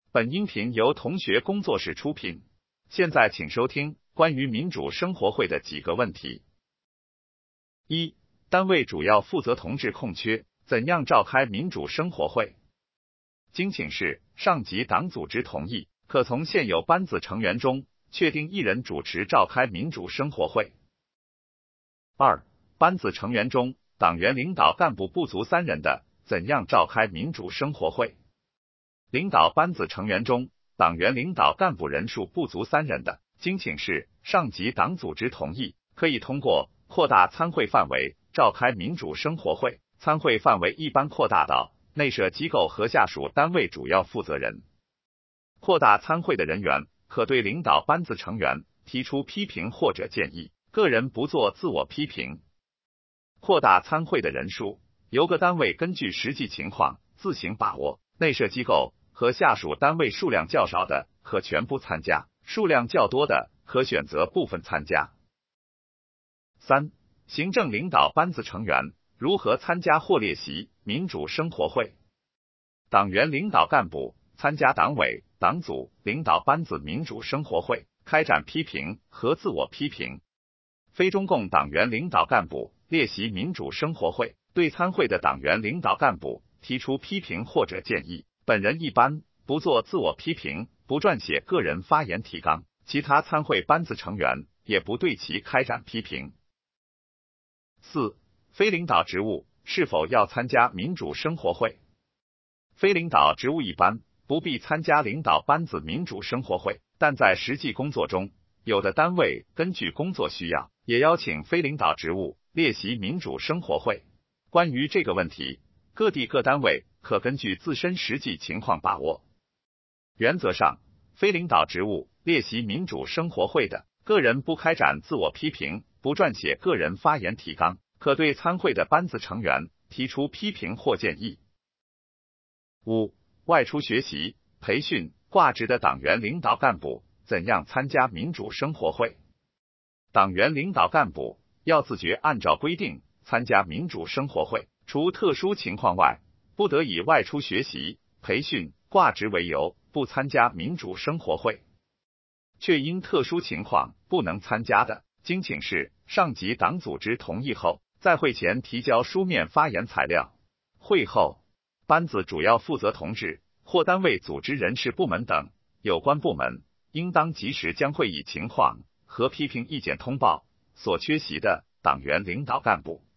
本音频由同学工作室出品。现在请收听关于民主生活会的几个问题。一、单位主要负责同志空缺，怎样召开民主生活会？经请示上级党组织同意，可从现有班子成员中确定一人主持召开民主生活会。二、班子成员中党员领导干部不足3人的，怎样召开民主生活会？领导班子成员中党员领导干部人数不足3人的，经请示上级党组织同意，可以通过扩大参会范围召开民主生活会，参会范围一般扩大到内设机构和下属单位主要负责人。扩大参会的人员可对领导班子成员提出批评或者建议，个人不做自我批评。扩大参会的人数由各单位根据实际情况自行把握，内设机构和下属单位数量较少的可全部参加，数量较多的可选择部分参加。三、行政领导班子成员如何参加或列席民主生活会？党员领导干部参加党委、党组领导班子民主生活会，开展批评和自我批评。非中共党员领导干部列席民主生活会，对参会的党员领导干部提出批评或者建议，本人一般不做自我批评，不撰写个人发言提纲，其他参会班子成员也不对其开展批评。四、非领导职务是否要参加民主生活会？非领导职务一般不必参加领导班子民主生活会，但在实际工作中，有的单位根据工作需要，也邀请非领导职务列席民主生活会。关于这个问题，各地各单位可根据自身实际情况把握。原则上，非领导职务列席民主生活会的，个人不开展自我批评，不撰写个人发言提纲，可对参会的班子成员提出批评或建议。五、外出学习、培训、挂职的党员领导干部怎样参加民主生活会？党员领导干部要自觉按照规定参加民主生活会，除特殊情况外，不得以外出学习、培训、挂职为由不参加民主生活会。却因特殊情况不能参加的，经请示上级党组织同意后，在会前提交书面发言材料。会后，班子主要负责同志或单位组织人事部门等有关部门应当及时将会议情况和批评意见通报所缺席的党员领导干部。